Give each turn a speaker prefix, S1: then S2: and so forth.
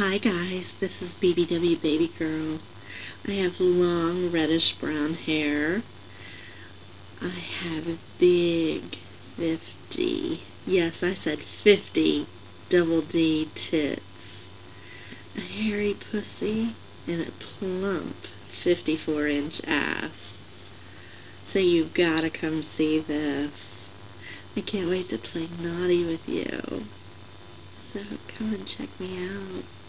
S1: Hi guys, this is BBW Baby Girl. I have long reddish brown hair. I have big 50, yes I said 50 double D tits, a hairy pussy, and a plump 54-inch ass. So you've gotta come see this. I can't wait to play naughty with you. So come and check me out.